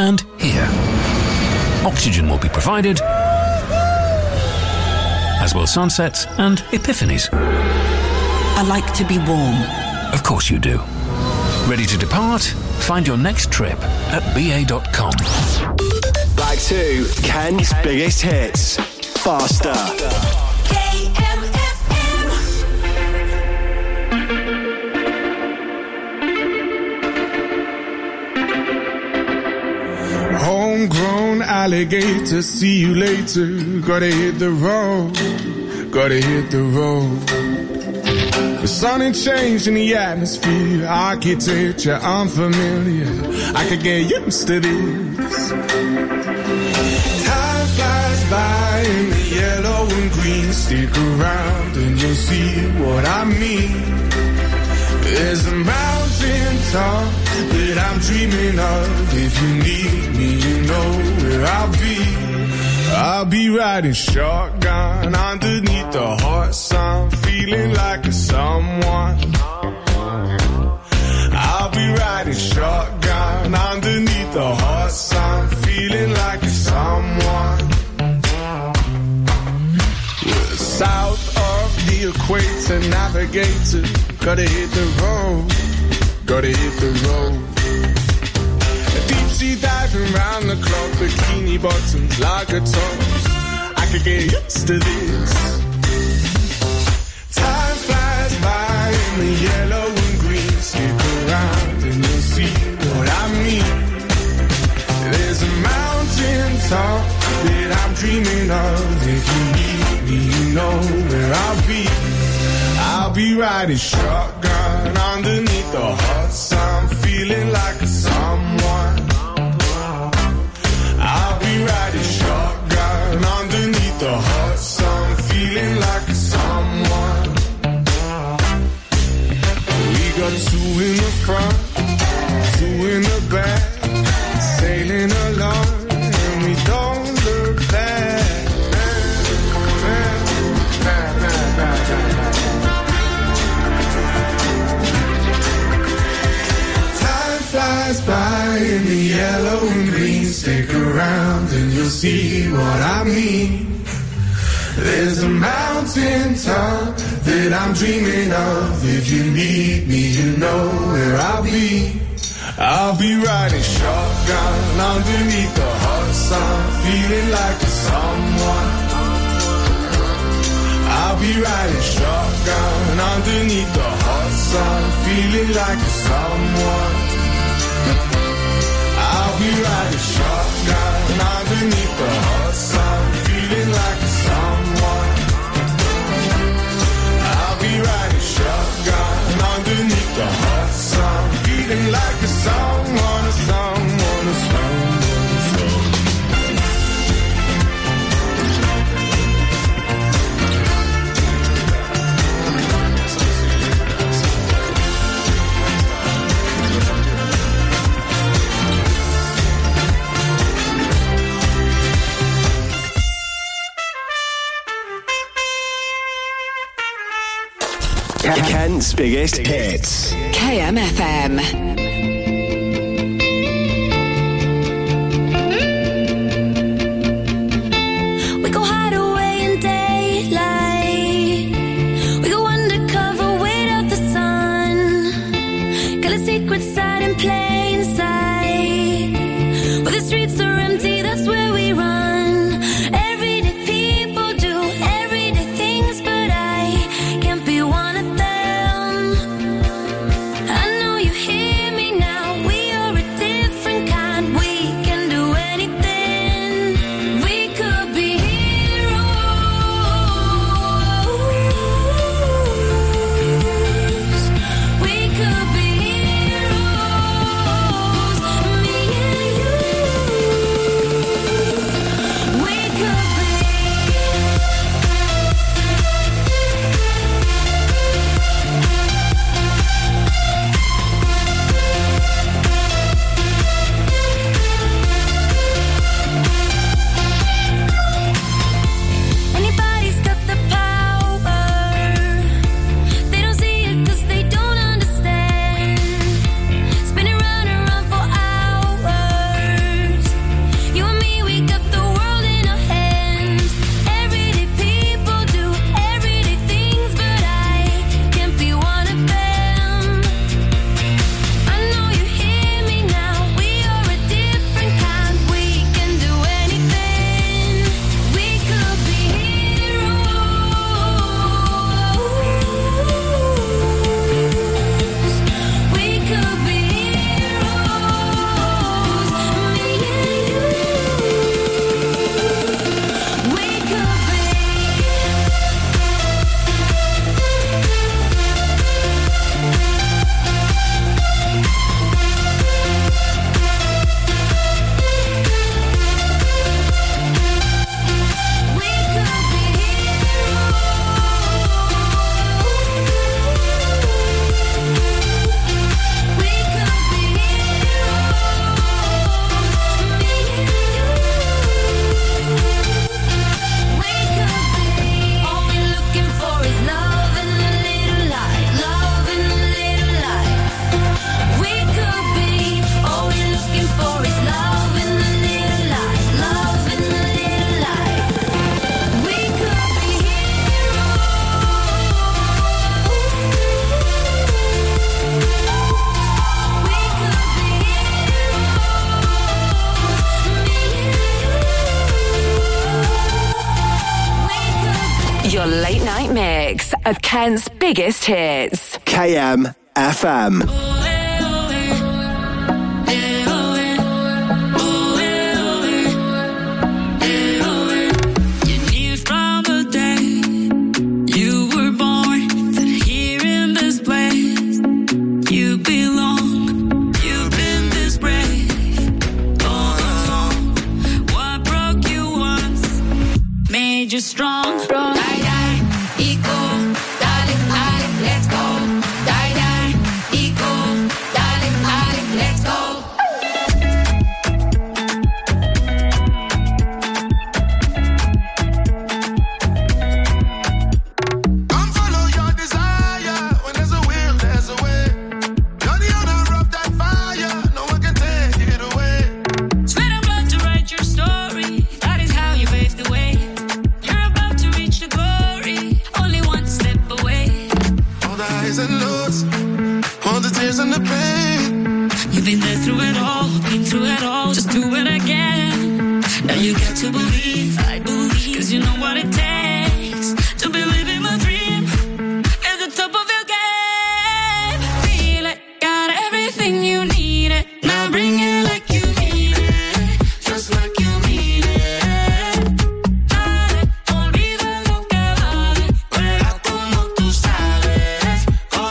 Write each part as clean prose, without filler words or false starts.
and here. Oxygen will be provided, as will sunsets and epiphanies. I like to be warm. Of course you do. Ready to depart? Find your next trip at ba.com. Back to Kent's biggest hits. Faster. Homegrown alligator, see you later. Gotta hit the road, gotta hit the road. The sun ain't changing the atmosphere, architecture unfamiliar. I could get used to this. Time flies by in the yellow and green. Stick around and you'll see what I mean. There's a mountain top that I'm dreaming of. If you need me, you know where I'll be. I'll be riding shotgun underneath the hot sun, feeling like a someone. I'll be riding shotgun underneath the hot sun, feeling like a someone. We're south of the equator, navigator. Gotta hit the road, gotta hit the road. Deep sea diving round the clock, bikini bottoms, lager tops. I could get used to this. Time flies by in the yellow and green. Stick around and you'll see what I mean. There's a mountain top that I'm dreaming of. If you need me, you know where I'll be. I'll be riding shotgun underneath the hot sun, feeling like a someone. I'll be riding shotgun underneath the hot sun, feeling like a someone. We got two in the front, two in the back, sailing along, and we don't look back. Flies by in the yellow and green. Stick around and you'll see what I mean. There's a mountain top that I'm dreaming of. If you need me, you know where I'll be. I'll be riding shotgun underneath the hot sun, feeling like a someone. I'll be riding shotgun underneath the hot sun, feeling like a someone. I'll be riding shotgun underneath the hot sun, feeling like a someone. I'll be riding shotgun underneath the hot sun, feeling like a someone, a someone, a someone. Kent's biggest hits. KMFM. Hear me Your late night mix of Kent's biggest hits. KM FM. You're strong. Die, die, eco, darling, darling, let's go. Die, die, eco, darling, darling, let's go. Come follow your desire. When there's a will, there's a way. You're the owner of that fire. No one can take it away. Sweat and blood to write your story. That is how you pave the way. And lows, all the tears and the pain. You've been there through it all, been through it all, just do it again. Now you got to believe, I believe, cause you know what it takes to be living my dream at the top of your game. Feel it, got everything you need it. Now bring it like you need it, just like you need it. Dale, olvida lo que vale, juega como tú sabes.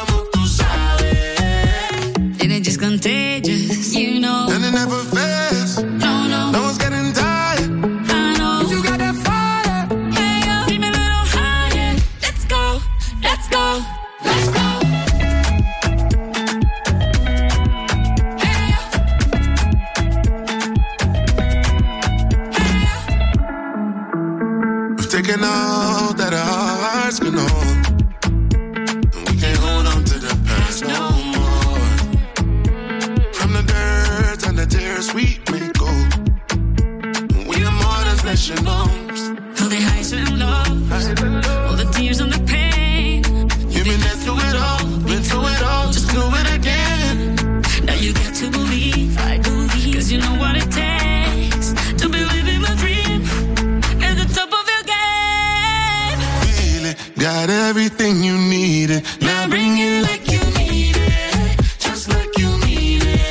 Just contagious, you know. And it never fails. No, no. No one's getting tired. I know. You got that fire. Hey, yo, keep me a little higher. Let's go, let's go, let's go. Hey, yo. Hey, yo. We've taken all that our hearts can hold. And we can't hold on to the past no more. Tears we may go. We are more than flesh and bones. All the highs and lows, all the tears and the pain. You've been there through it all, been through it all. Just do it again. Now you got to believe, I believe, cause you know what it takes to be living my dream at the top of your game. Feel it, got everything you needed. Now bring it like you need it, just like you need it.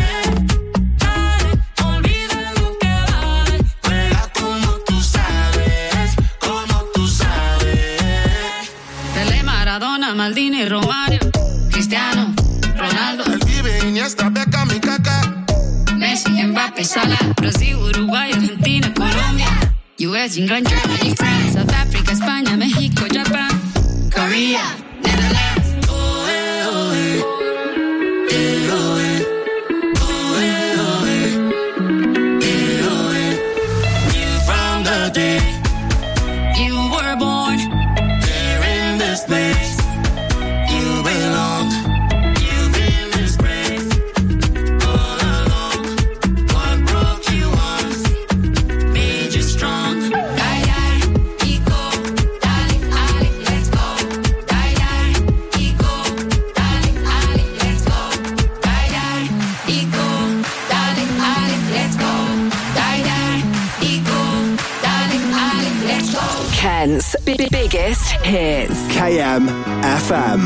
Maldini, Romario, Cristiano, Ronaldo. El Vive, Iniesta, Beckham y Kaká. Messi, Mbappé, Salah. Brasil, Uruguay, Argentina, Colombia. US, England, Germany, France, South Africa, España, México, Japan, Korea, Netherlands. Oh, eh, oh, eh. Eh, oh, eh. Oh, eh, oh, eh. Eh, oh, eh. You from the day you were born, there in this place. You belong, you've been disgraced all along. What broke you once made you strong. Die, die, eco, darling, darling, let's go. Die, die, eco, darling, darling, let's go. Die, die, eco, darling, darling, let's go. Die, die, eco, darling, darling, let's go. Kent's biggest hits. KM FM.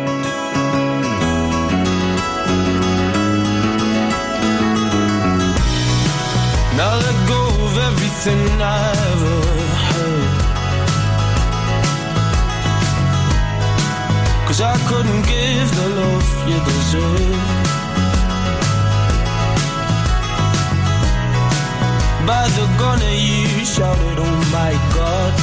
Now let go of everything I ever heard, 'cause I couldn't give the love you deserve. By the gunner you shouted, oh my God.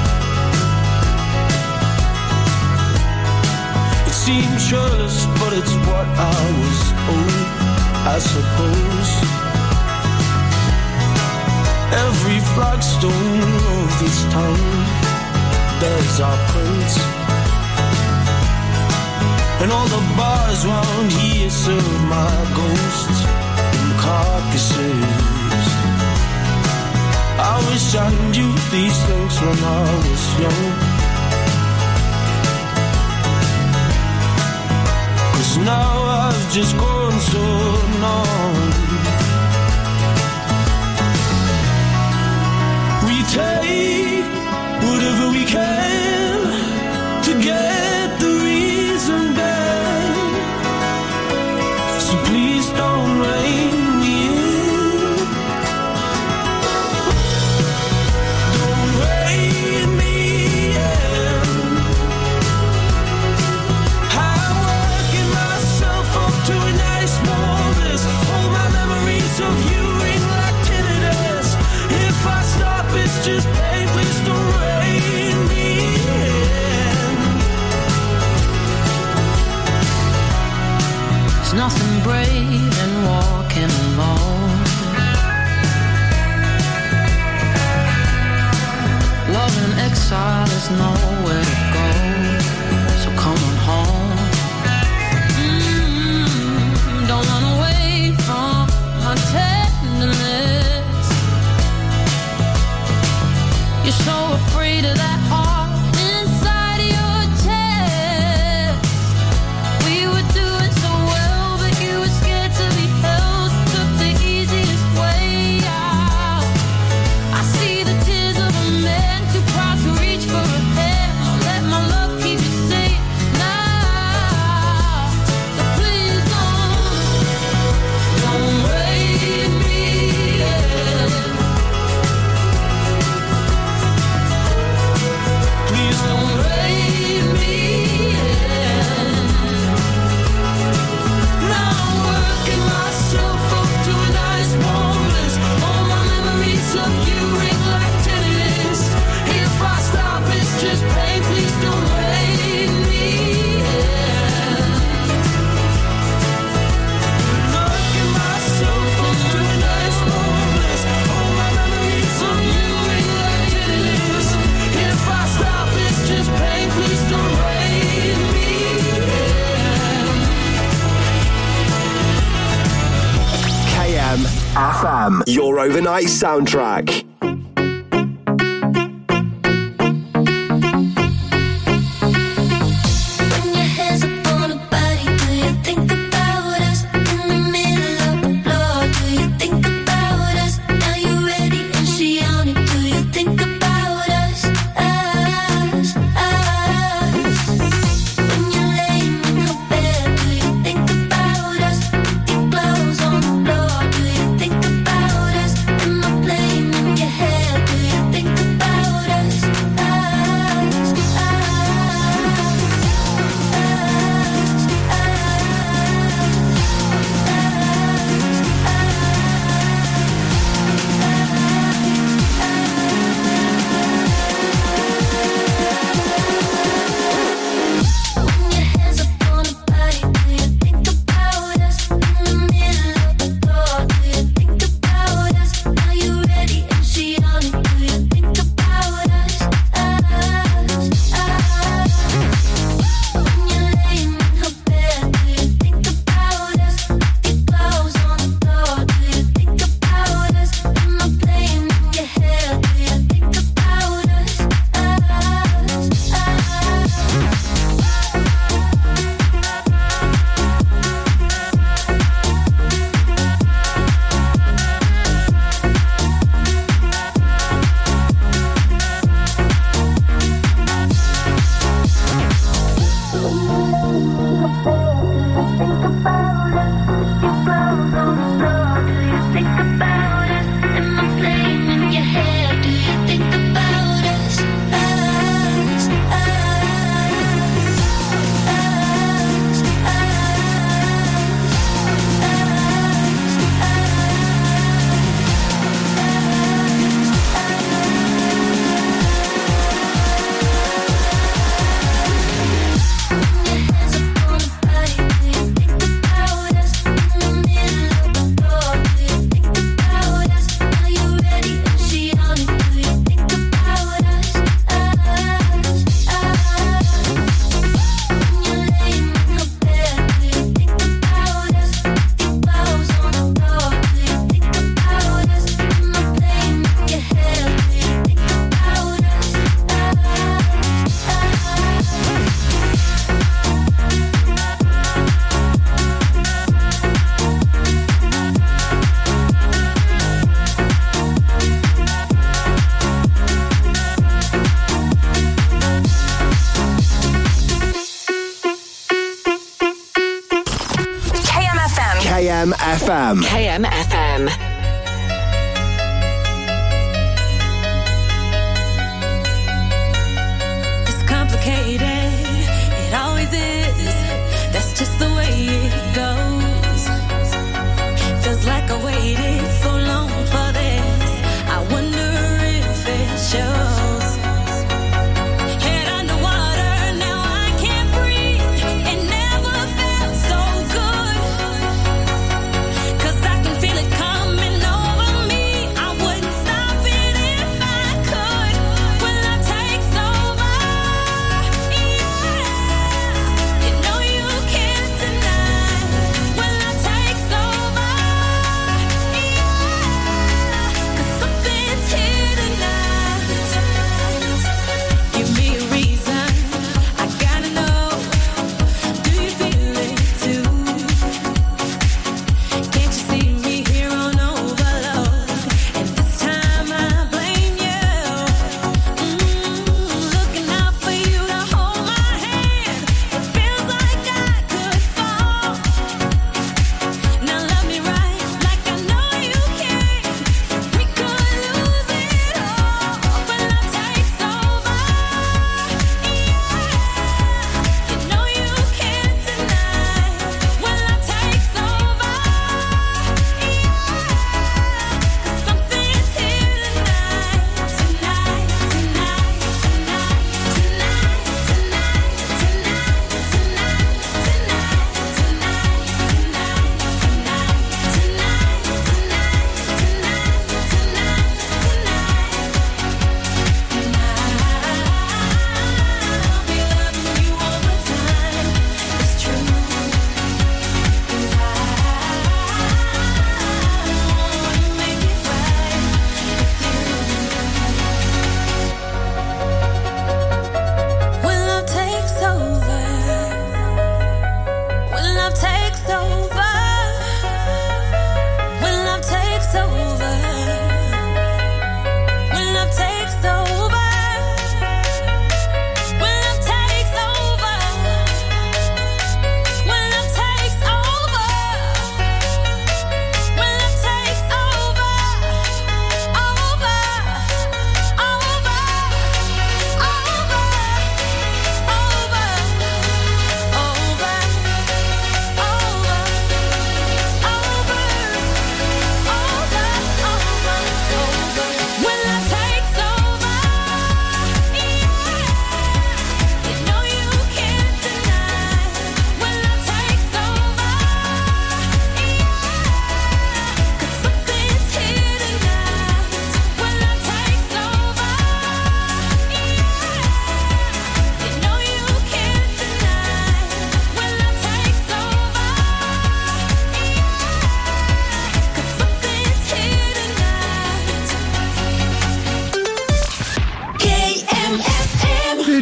It seemed churlish, but it's what I was owed, I suppose. Every flagstone of this town bears our prints, and all the bars round here serve my ghosts and carcasses. I wish I knew these things when I was young, 'cause now I've just grown so numb. We take whatever we can nowhere to go, so come on home. Don't run away from my tenderness. You're so afraid of that heart inside your chest. We were doing so well, but you were scared to be held. Took the easiest way out. I see the tears of a man too proud to reach for a hand. I'll let my love keep you safe now. So please don't wait me. Please don't wait me. Now I'm working myself up to a nice warm bliss. All my memories of you ring like tinnitus. If I stop, it's just pain. Please don't wait me. Working myself up to a nice warm bliss. All my memories of you ring like tinnitus. If I stop, it's just pain. Please don't wait me. KM FM, your overnight soundtrack. When your hands upon a body, do you think about us? In the middle of the floor, do you think about us? Now you're ready and she on it, do you think about us? Us. When you're laying in her bed, do you think about us? Deep clothes on the floor, do you think about us? Am I playing in your head, do you think about us? When your hands upon a body, do you think about us? In the middle of the floor, do you think about us? Now you're ready and she on it, do you think about us? When you're laying in her bed, do you think about us? Deep clothes on the floor, do you think about us? Am I playing in your head, do you think about us? KM FM. KM FM. It's complicated, it always is. That's just the way it goes. Feels like I waited so long for this. I wonder if it shows. Head underwater, now I can't breathe. It never felt so good. 'Cause I can feel it coming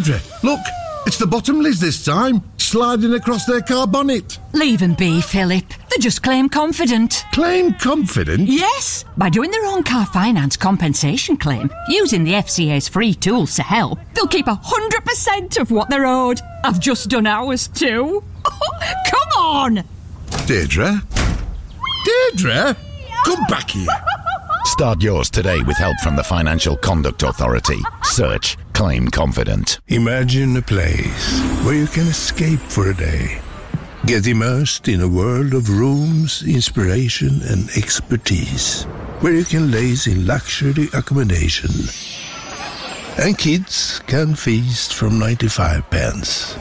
Deirdre, look, it's the Bottomleys this time, sliding across their car bonnet. Leave them be, Philip. They're just claim confident. Claim confident? Yes. By doing their own car finance compensation claim, using the FCA's free tools to help, they'll keep 100% of what they're owed. I've just done ours too. Come on! Deirdre? Deirdre? Come back here. Start yours today with help from the Financial Conduct Authority. Search Claim Confident. Imagine a place where you can escape for a day. Get immersed in a world of rooms, inspiration and expertise. Where you can laze in luxury accommodation. And kids can feast from 95 pence.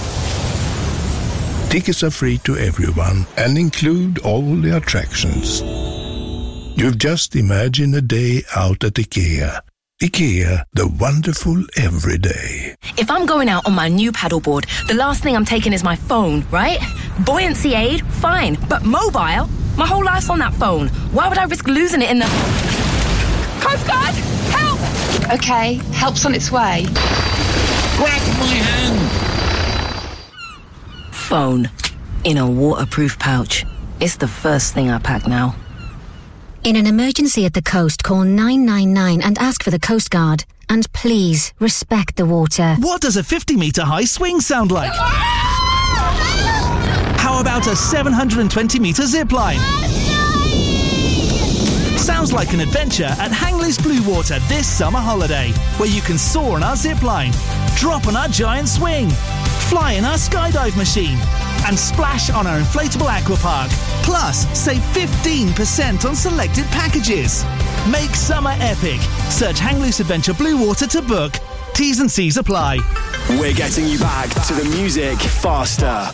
Tickets are free to everyone and include all the attractions. You've just imagined a day out at IKEA. IKEA, the wonderful everyday. If I'm going out on my new paddleboard, the last thing I'm taking is my phone, right? Buoyancy aid, fine. But mobile? My whole life's on that phone. Why would I risk losing it in the... Coast Guard! Help! Okay, help's on its way. Grab my hand! Phone. In a waterproof pouch. It's the first thing I pack now. In an emergency at the coast, call 999 and ask for the Coast Guard. And please, respect the water. What does a 50-metre high swing sound like? How about a 720-metre zip line? Sounds like an adventure at Hangleys Blue Water this summer holiday, where you can soar on our zip line, drop on our giant swing, fly in our skydive machine, and splash on our inflatable aqua park. Plus, save 15% on selected packages. Make summer epic. Search Hang Loose Adventure Blue Water to book. T's and C's apply. We're getting you back to the music faster.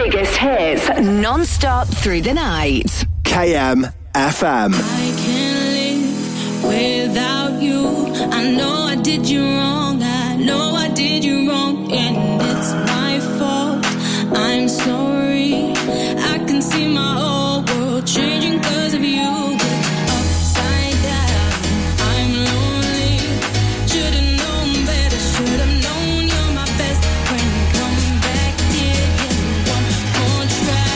biggest hits, non-stop through the night. KM FM. I can't live without you. I know I did you wrong. I know I did you wrong, and it's my fault. I'm sorry. I can see my whole world changing 'cause of you. Upside down, I'm lonely. Should've known better. Should've known you're my best friend. Come back here, give me one more try.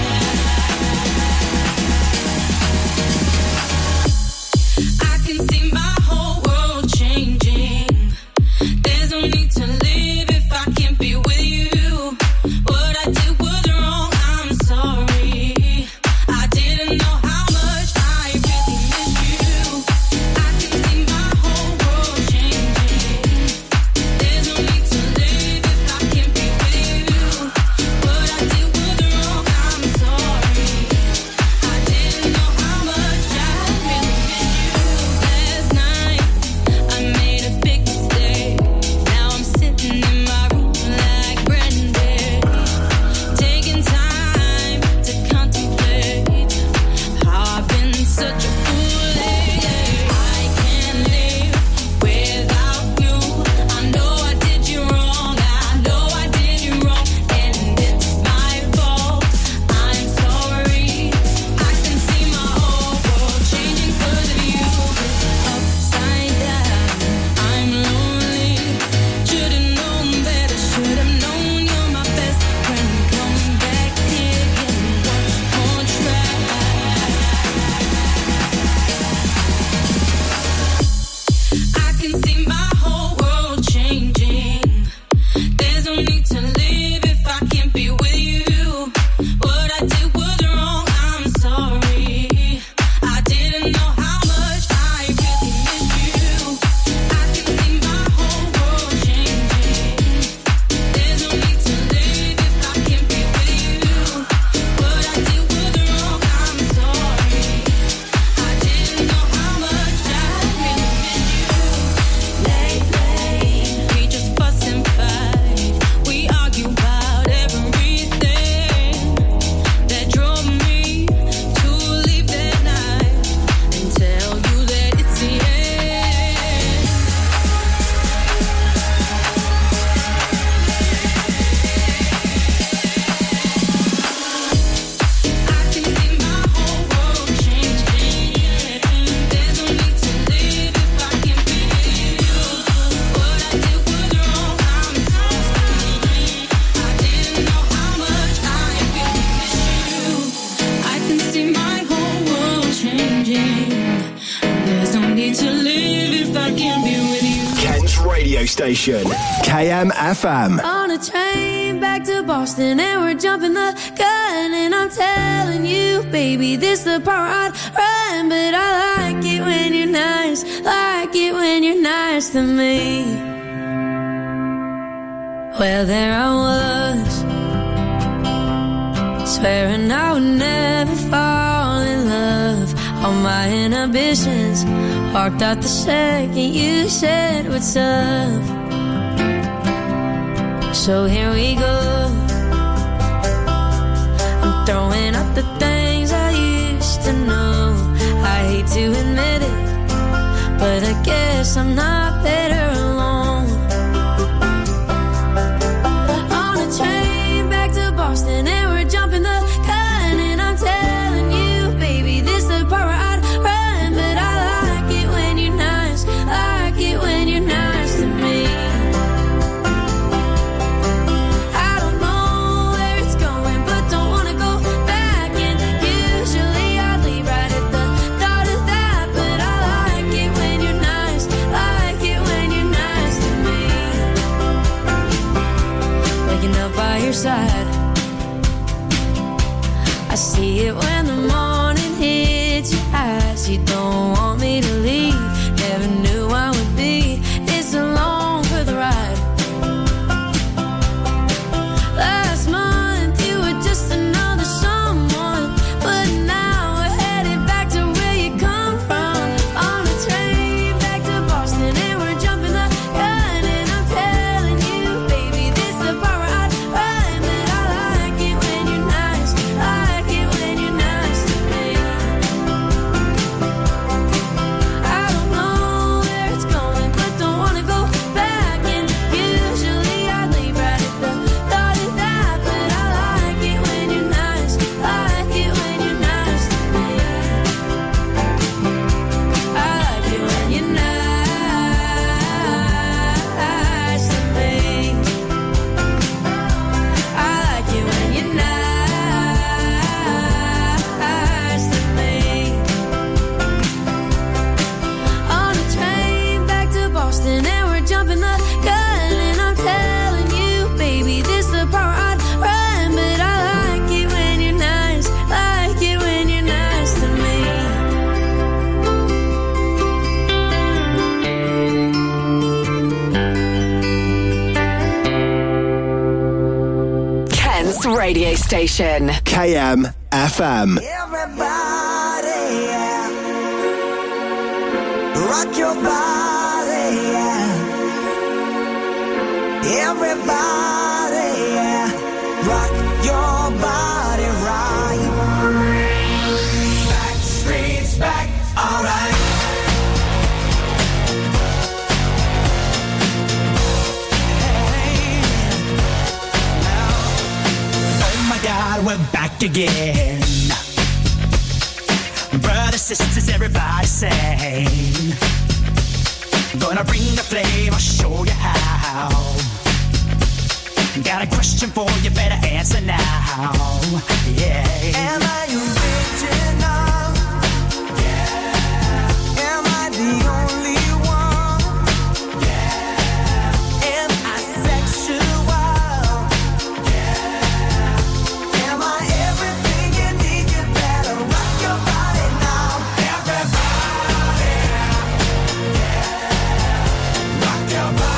I can see my whole world changing. There's no need to live if I can't be with you. What I did was wrong, I'm sorry. I didn't know how much I really miss you. I can see my whole world changing. There's no need to live if I can't be with you. What I did was wrong, I'm sorry. I didn't know how much I really miss you. Last night, I made a big mistake. Now I'm sitting in my room like Brandy, taking time to contemplate how I've been such a fool lately. I can't live without you. I know I did you wrong. I know I did you wrong, and it's my fault. I'm sorry. I can see my whole world changing 'cause of you. Upside down, I'm lonely. Should've known better. Should've known you're my best friend. Come back here, give me one more try. I can see my whole world changing. There's no need to live if I can't be with you. What I did was wrong, I'm sorry. I didn't know how much I really miss you. I can see my whole world changing. There's no need to live if I can't be with you. What I did was wrong, I'm sorry. I didn't know how much I really miss you. Lately, we just fuss and fight. We argue about everything that drove me to leave that night and tell you that it's the end. I can see my whole world changing. There's no need to live if I can't be with you. What I did was wrong, I'm sorry. I didn't know how much I really miss you. I can see my whole world changing. There's no need to live if I can't be with you. Kent's radio station. KM FM. On a train back to Boston, and we're jumping the gun, and I'm telling you, baby, this the part I'd run, but I like it when you're nice, like it when you're nice to me. Well, there I was, swearing I would never fall in love. All my inhibitions walked out the second you said what's up. So here we go. I'm throwing out the things I used to know. I hate to admit it, but I guess I'm not better alone. On a train back to Boston, and we're jumping the gun, and I'm telling you, baby, this the part where I'd run, but I like it when you're nice, like it when you're nice to me. I don't know where it's going, but don't wanna go back, and usually I leave right at the thought of that, but I like it when you're nice, like it when you're nice to me. Waking up by your side, I see it when the morning hits your eyes. You don't want me to leave, never knew I would be this alone for the ride. Last month you were just another someone, but now we're headed back to where you come from. On a train back to Boston, and we're jumping the gun, and I'm telling you, baby, this the part where I'd run, but I like it when jumping the gun, and I'm telling you, baby, this the part I'd run. But I like it when you're nice, like it when you're nice to me. Kent's radio station. KM FM. Everybody, yeah. Rock your body, yeah. Everybody, yeah. Rock your body right. Back streets back, alright. Oh my God, we're back again. Brothers, sisters, everybody sing. Gonna bring the flame, I'll show you how. Got a question for you, better answer now. Yeah. Am I original? Yeah. Am I the only one? Yeah. Am I sexual? Yeah. Am I everything you need? You better rock your body now. Everybody, yeah. Rock your body.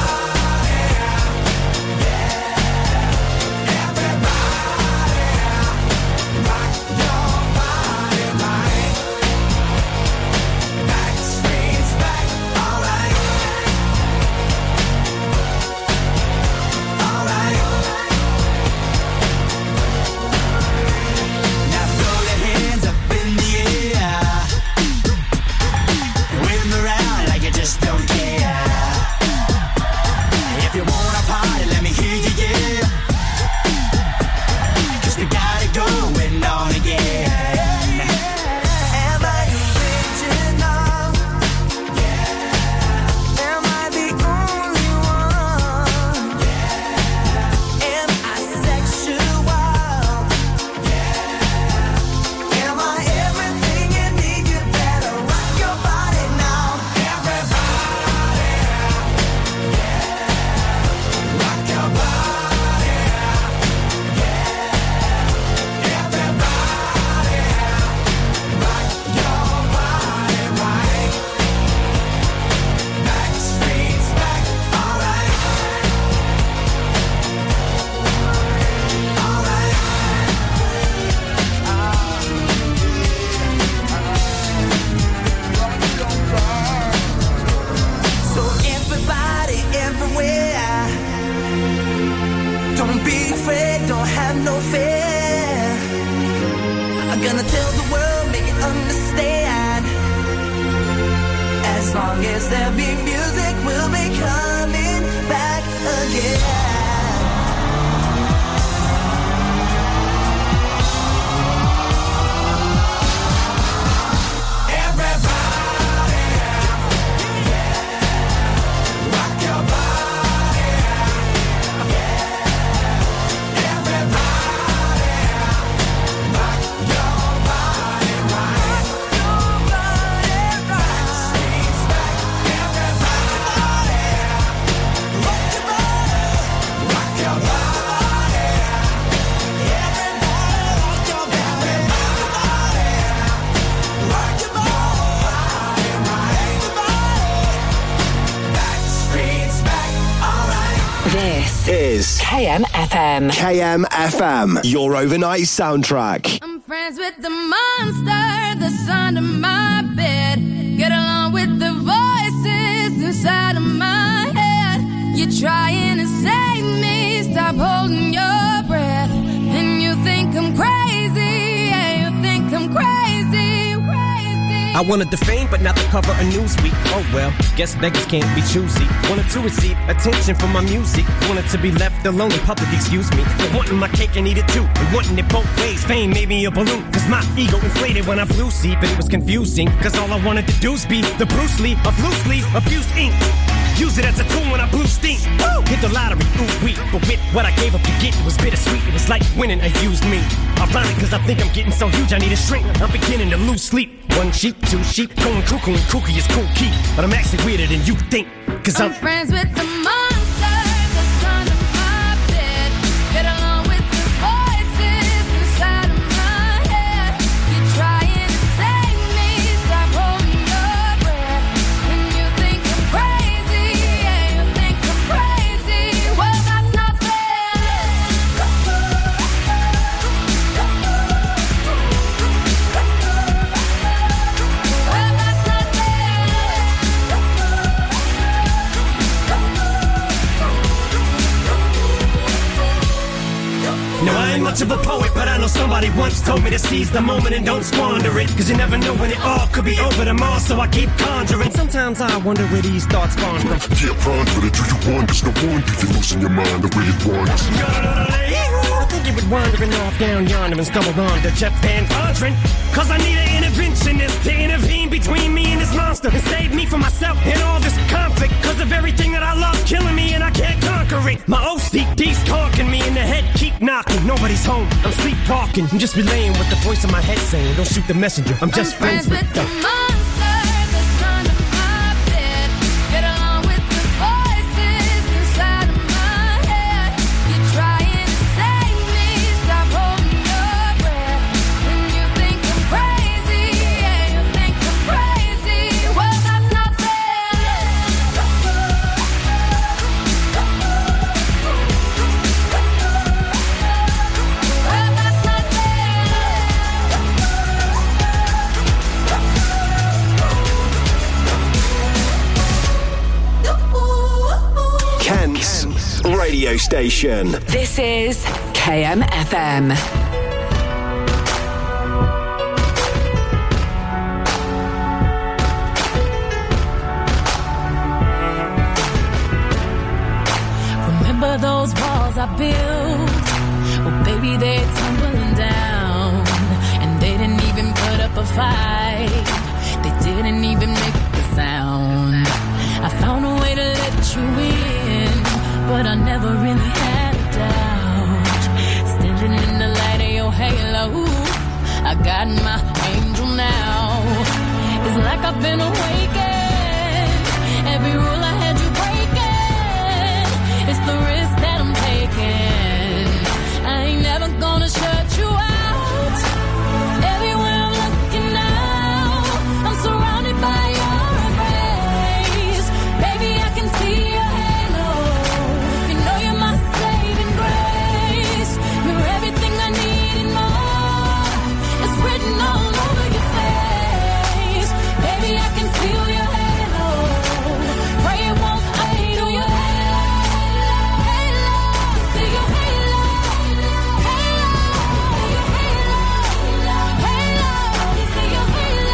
Is KM FM. KM FM, your overnight soundtrack. I'm friends with the monster that's under my bed. Get along with the voices inside of my head. You're trying to save me, stop holding your breath. And you think I'm crazy, yeah, you think I'm crazy, crazy. I wanted the fame, but not the cover of Newsweek. Oh well, guess beggars can't be choosy. Wanted to receive attention from my music. Wanted to be left alone in public, excuse me. But wanting my cake and eat it too. And wanting it both ways. Fame made me a balloon. Cause my ego inflated when I flew see. But it was confusing. Cause all I wanted to do was be the Bruce Lee of loosely abused ink. Use it as a tool when I blew steam. Woo! Hit the lottery, ooh wee. But with what I gave up to get, it was bittersweet. It was like winning a used me. Ironic, cause I think I'm getting so huge I need a shrink. I'm beginning to lose sleep. One cheek, two sheep going cuckoo and kooky is cool key. But I'm actually weirder than you think, cause I'm friends with the monster that's under my bed. Get along with the voices inside of my head. You're trying to save me, stop holding your breath. And you think I'm crazy, yeah, you think I'm crazy. Well, that's not fair. Well, that's not Now I ain't much of a poet, but I know somebody once told me to seize the moment and don't squander it. Cause you never know when it all could be over tomorrow, so I keep conjuring. Sometimes I wonder where these thoughts spawn from. Yeah, ponder it, do you wonder? No wonder you're losing your mind the way it wanders. I think you been wandering off down yonder and stumbled on to Jeff Van Vondren. Cause I need an interventionist to intervene between me and this monster and save me from myself and all this conflict. Cause of everything that I love's killing me and I can't conquer it. My OCD's talking me in the head, keep knocking. Nobody's home, I'm sleepwalking. I'm just relaying what the voice in my head saying. Don't shoot the messenger, I'm just friends with the monster that's under my bed. Get along with the voices inside of my head. You're trying to save me, stop holding your breath. And you think I'm crazy, yeah, you think I'm crazy. Well, that's not fair. Well, that's not Kent's radio station. This is KMFM. Remember those walls I built? Well, baby, they're tumbling down. And they didn't even put up a fight. They didn't even make a sound. I found a way to let you in, but I never really had a doubt. Standing in the light of your halo, I got my angel now. It's like I've been awakened. Every rule I had you breaking. It's the risk that I'm taking. I ain't never gonna shut you out. Everywhere I'm looking now, I'm surrounded by your embrace. Baby, I can see your halo. You know you're my saving grace. You're everything I need and more. It's written all over your face. Baby, I can feel your halo. Pray it won't fade. Feel your halo. See your halo. See your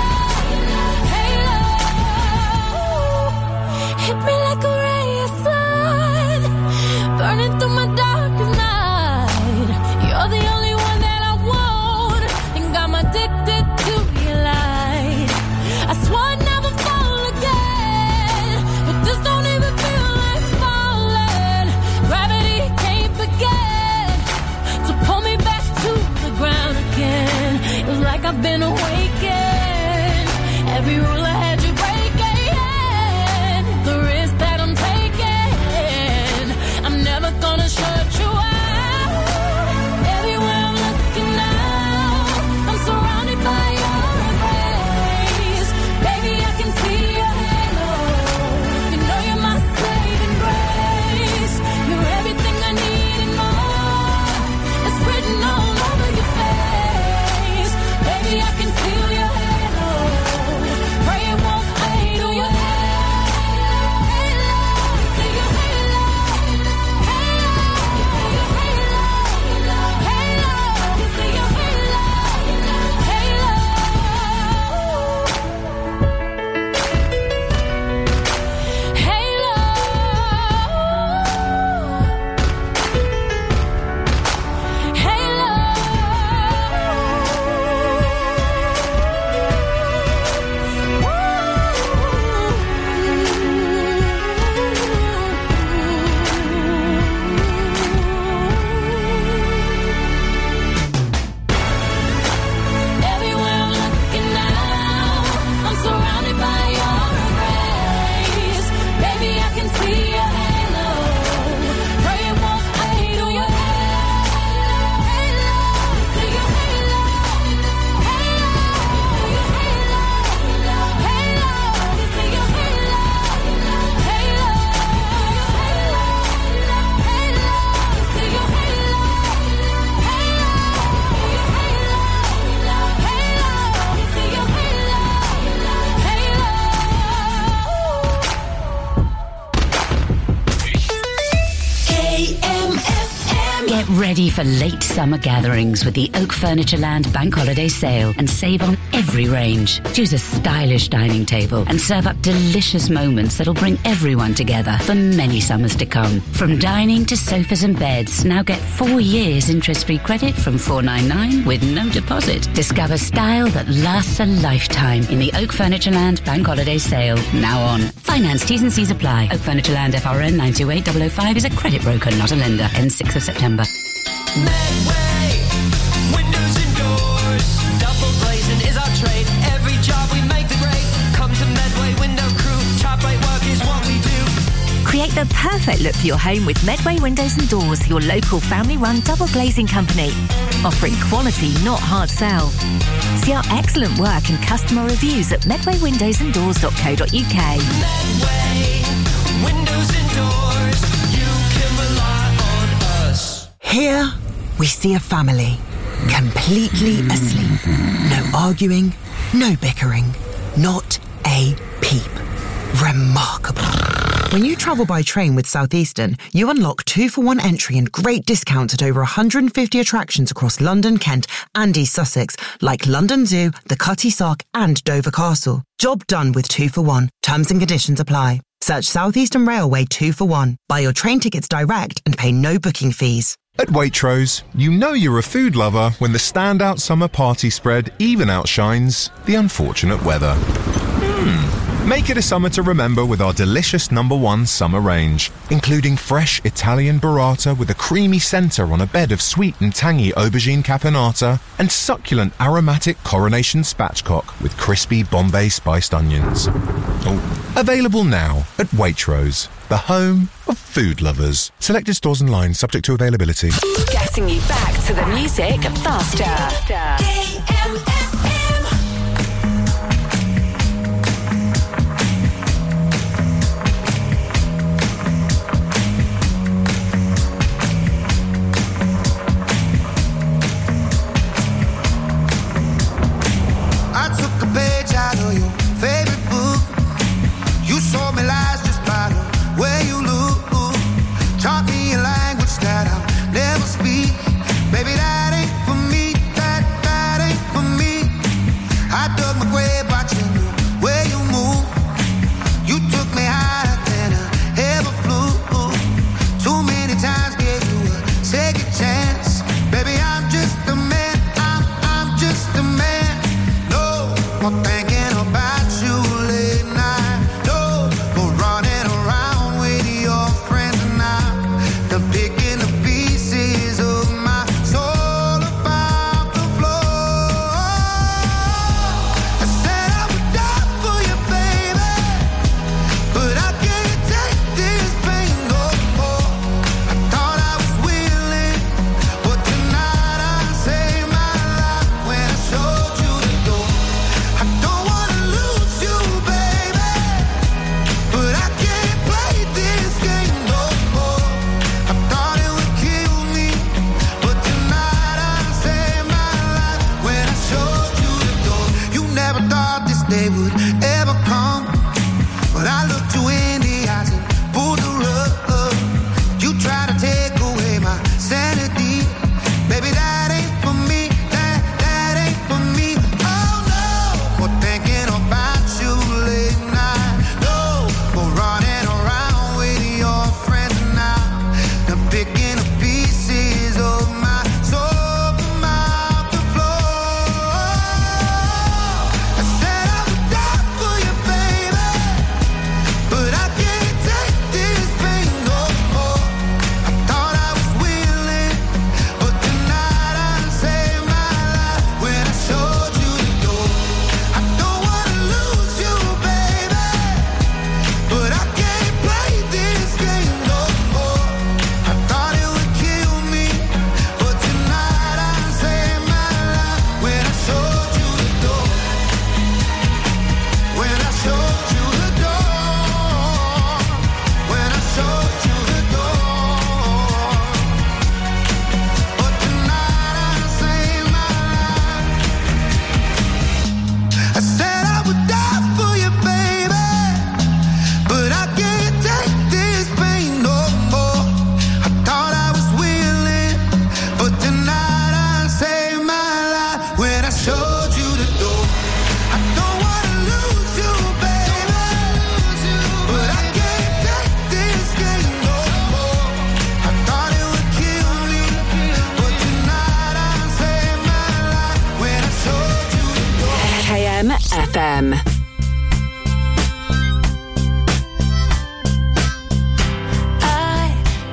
halo. Hit me like a ray of sun, burning through my darkest night. You're the only one that I want, and I'm addicted to your light. I swore I'd never fall again, but this don't even feel like falling. Gravity can't begin to pull me back to the ground again. It was like I've been awakened. Every rule I had you breaking. The risk that I'm taking, I'm never gonna shut you out. Everywhere I'm looking now, I'm surrounded by your embrace. Baby, I can see your halo. You know you're my saving grace. You're everything I need and more. It's written all over your face. Baby, I can feel Get ready for late summer gatherings with the Oak Furnitureland Bank Holiday Sale and save on every range. Choose a stylish dining table and serve up delicious moments that'll bring everyone together for many summers to come. From dining to sofas and beds, now get 4 years interest-free credit from $499 with no deposit. Discover style that lasts a lifetime in the Oak Furnitureland Bank Holiday Sale. Now on. Finance T's and C's apply. Oak Furnitureland FRN 928005 is a credit broker, not a lender. Ends 6th of September. Medway, windows and doors. Double glazing is our trade. Every job we make the grade. Come to Medway Window Crew. Top rate work is what we do. Create the perfect look for your home with Medway Windows and Doors, your local family-run double glazing company. Offering quality, not hard sell. See our excellent work and customer reviews at medwaywindowsanddoors.co.uk. Medway, windows and doors. You can rely on us. Here, we see a family, completely asleep. No arguing, no bickering, not a peep. Remarkable. When you travel by train with Southeastern, you unlock 2-for-1 entry and great discounts at over 150 attractions across London, Kent and East Sussex, like London Zoo, the Cutty Sark and Dover Castle. Job done with 2-for-1. Terms and conditions apply. Search Southeastern Railway 2-for-1. Buy your train tickets direct and pay no booking fees. At Waitrose, you know you're a food lover when the standout summer party spread even outshines the unfortunate weather. Make it a summer to remember with our delicious #1 summer range, including fresh Italian burrata with a creamy centre on a bed of sweet and tangy aubergine caponata and succulent aromatic coronation spatchcock with crispy Bombay spiced onions. Available now at Waitrose, the home of food lovers. Selected stores and lines subject to availability. Getting you back to the music faster. I took a page out of your favorite book. You sold me lies just by the way you look. Taught me a language that I'll never speak. Baby, that ain't for me. That ain't for me.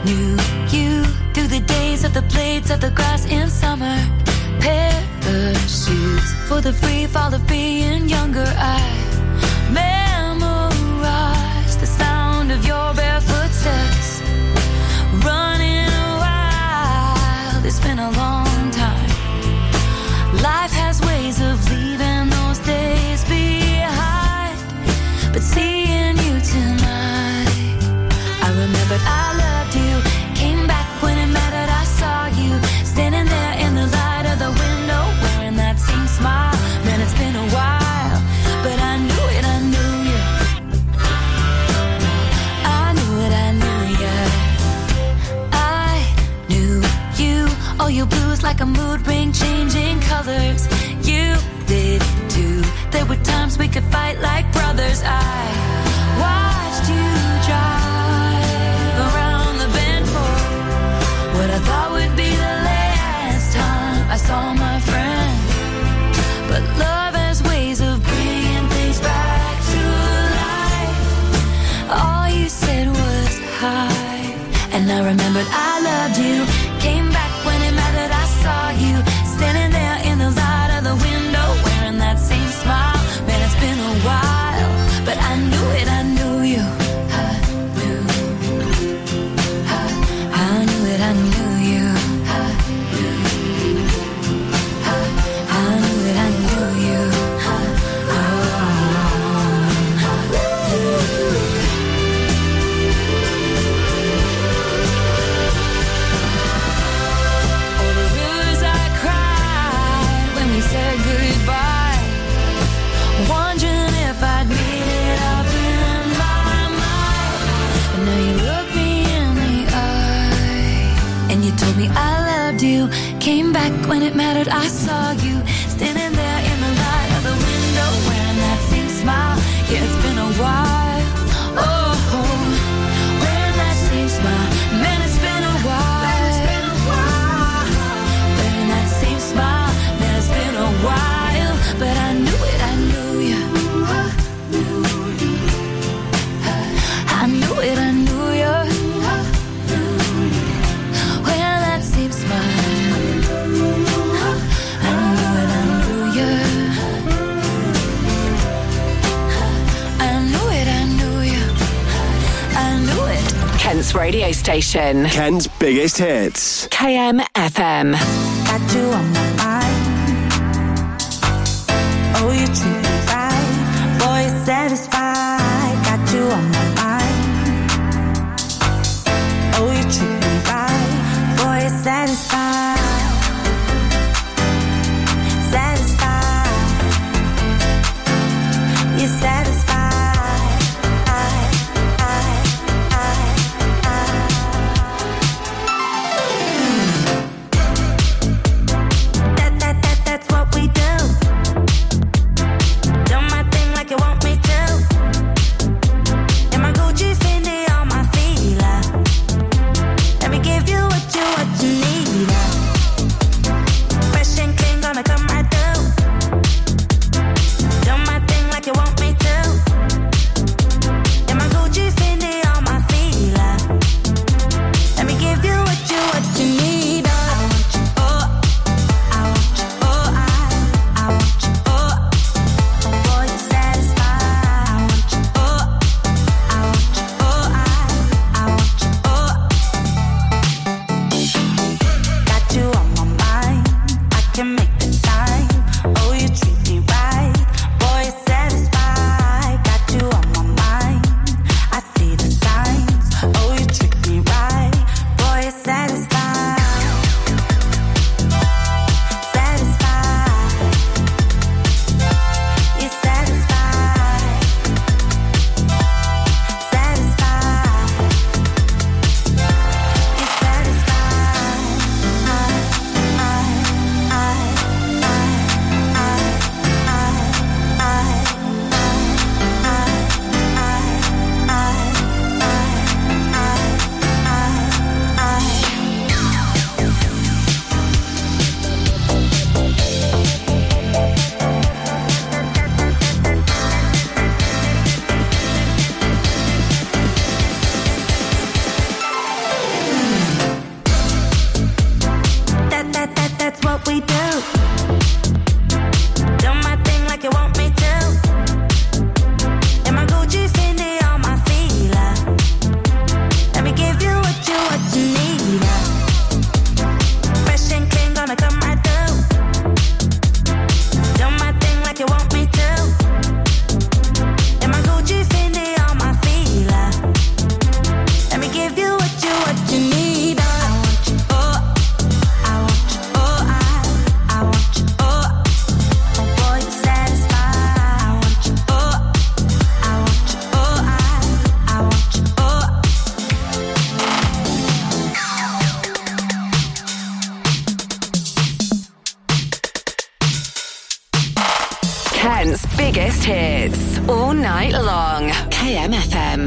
knew you through the days of the blades of the grass in summer. Parachutes for the free fall of being younger. I memorized the sound of your barefoot steps. Running wild, it's been a long time. Life has ways of leaving those days behind. But seeing you tonight, I remembered I loved you. Came back when it mattered, I saw you standing there in the light of the window, wearing that same smile. Man, it's been a while, but I knew it, I knew you. I knew it, I knew you. I knew you. Oh, your blues like a mood ring, changing colors. You did too. There were times we could fight like brothers. I watched you drive around the bend for what I thought would be the last time I saw my friend. But love has ways of bringing things back to life. All you said was hi, and I remembered I loved you. Came back when it mattered, I saw you standing there in the light of the window, wearing that same smile. Man, it's been a while, but I knew it, I knew you. I knew it, I knew you. I knew it, I knew you. All the rivers I cried when we said goodbye, wondering if I'd made it up in my mind. But now you look me in the eye, and you told me I loved you. Came back when it mattered, I saw you standing there in the light of the window, wearing that same smile. Yeah, it's been a while. Oh, wearing that same smile. Man, it's been a while. Wearing that same smile. Man, it's been a while, but I knew it, I knew you. I knew it, I knew you. Wearing that same smile. I knew it, I knew you. I knew it, I knew you. I knew it. Kent's radio station. Kent's biggest hits. KM FM. Got you on my mind. Oh, you treat me right. Boy, you're satisfied. Got you on my mind. Oh, you treat me right. Boy, you're satisfied. Satisfied. You're satisfied. That's what we do. Do my thing like you want me to. And my Gucci Fendi on my feet. Let me give you what you need. we do. Do my thing like you want me to. In my Gucci, Fendi, on my feeler. Let me give you what you need. Fresh and clean, gonna come right through. Do my thing like you want me to. In my Gucci, Fendi, on my feeler. Let me give you what you need. Kent's biggest hits all night long. KMFM.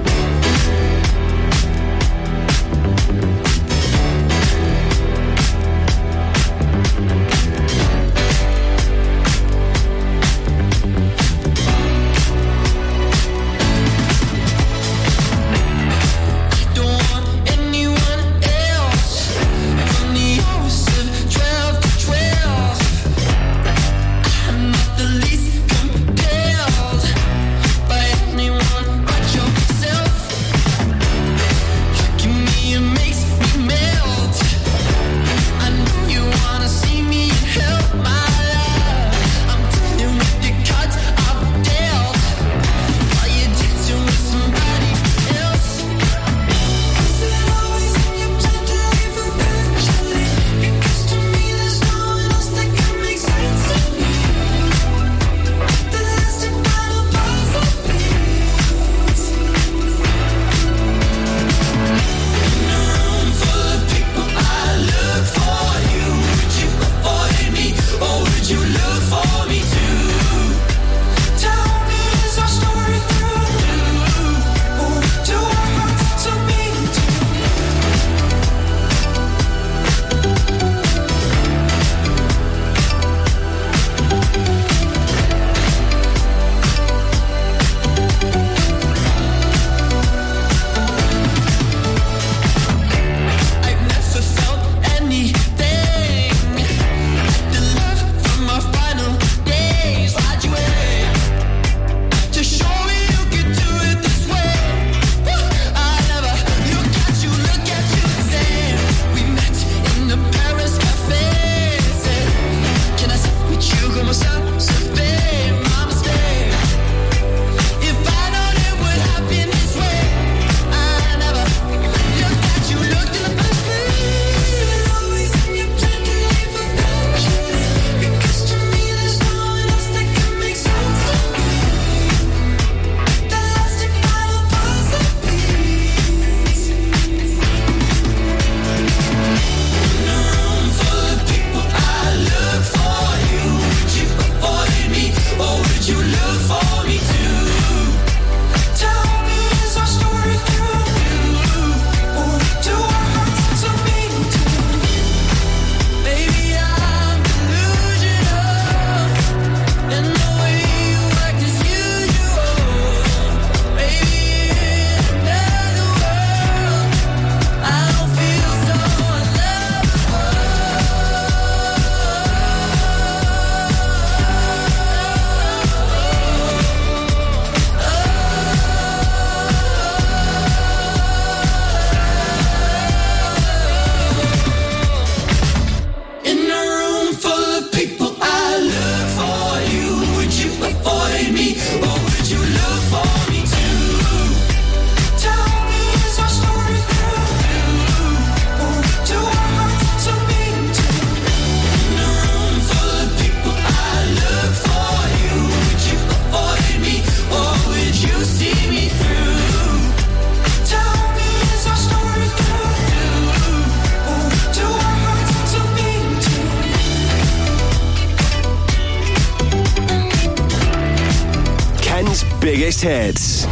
Biggest hits.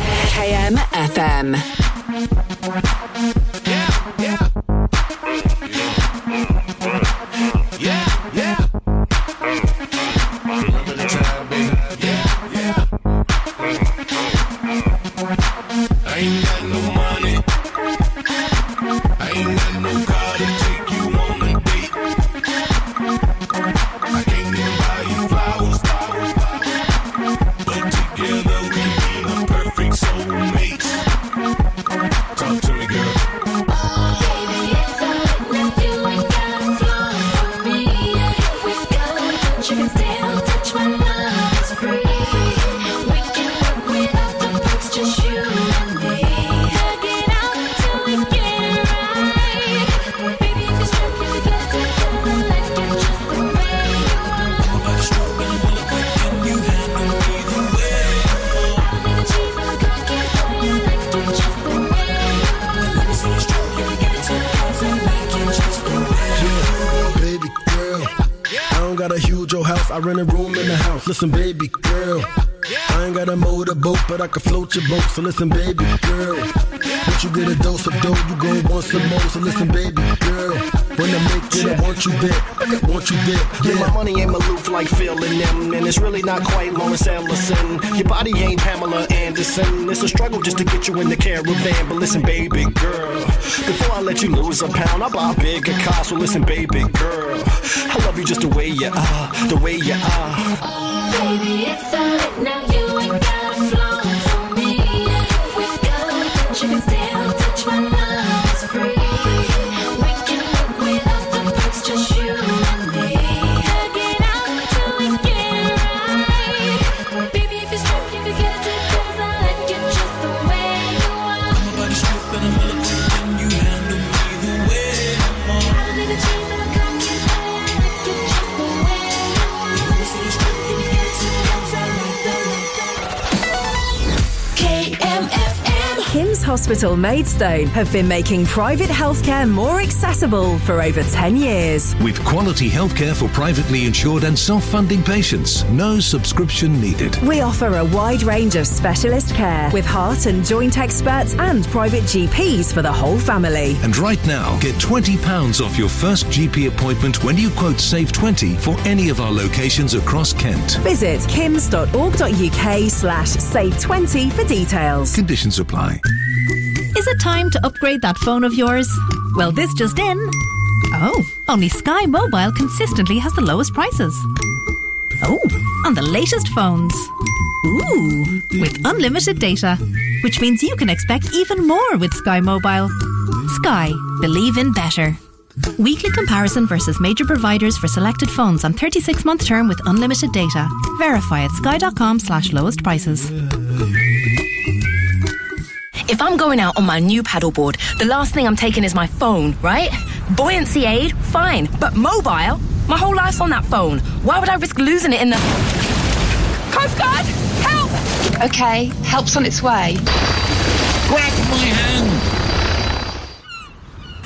KMFM. got a huge old house, I rent a room in the house. Listen, baby girl, I ain't got a motorboat, but I can float your boat. So listen, baby girl, once you get a dose of dough, you gon' want some more. So listen, baby girl, when I make it, I want you there, I want you there. Yeah, my money ain't Maloof like Phil and them, and it's really not quite Lawrence Ellison. Your body ain't Pamela Anderson. It's a struggle just to get you in the caravan. But listen, baby girl, before I let you lose a pound, I'll buy a bigger car. So listen, baby girl, I love you just the way you are, the way you are. Baby, it's alright now, you ain't gotta flow for me. We got that you can still touch my love, it's free. We can work without the breaks, just you and me. Hug it out till we get it right. Baby, if you're stripped, you can get it to cause I like you just the way you are. I'm about to strip and I'm gonna and you handle me the way I'm on. I don't need the cheese and I come get high, I like you just the way you are. Let me see you strip, you can get it to cause I like that. KMFM. Kim's Hospital Maidstone have been making private healthcare more accessible for over 10 years. With quality healthcare for privately insured and self-funding patients. No subscription needed. We offer a wide range of specialist care with heart and joint experts and private GPs for the whole family. And right now, get £20 off your first GP appointment when you quote Save 20 for any of our locations across Kent. Visit kims.org.uk/save20 for details. Conditions apply. Is it time to upgrade that phone of yours? Well, this just in. Oh, only Sky Mobile consistently has the lowest prices. Oh, on the latest phones. Ooh, with unlimited data, which means you can expect even more with Sky Mobile. Sky, believe in better. Weekly comparison versus major providers for selected phones on 36-month term with unlimited data. Verify at sky.com/lowest prices. If I'm going out on my new paddleboard, the last thing I'm taking is my phone, right? Buoyancy aid, fine. But mobile? My whole life's on that phone. Why would I risk losing it in the... Coast Guard, help! Okay, help's on its way. Grab my